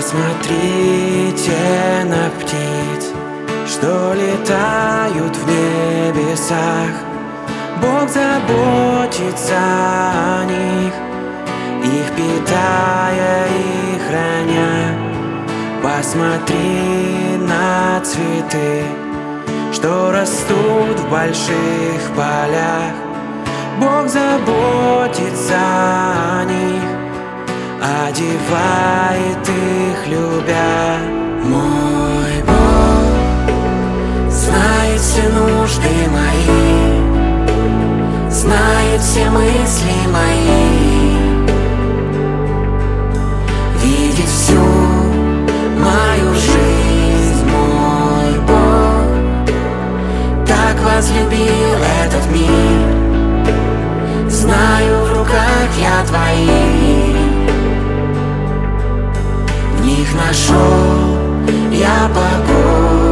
Посмотрите на птиц, что летают в небесах. Бог заботится о них, их питая и храня. Посмотри на цветы, что растут в больших полях. Бог заботится о них, одевает их, любя. Мой Бог знает все нужды мои, знает все мысли мои, видит всю мою жизнь. Мой Бог так возлюбил этот мир, знаю, в руках я твоих. В них нашел я покой.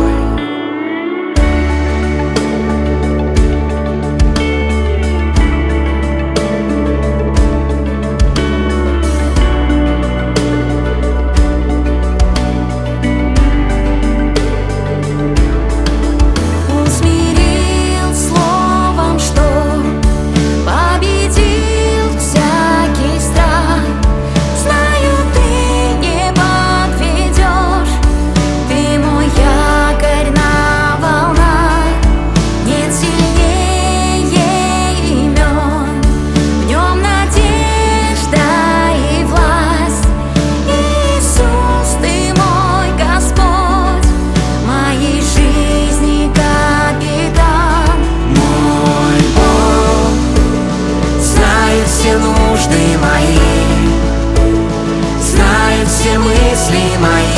Все нужды мои, знает все мысли мои,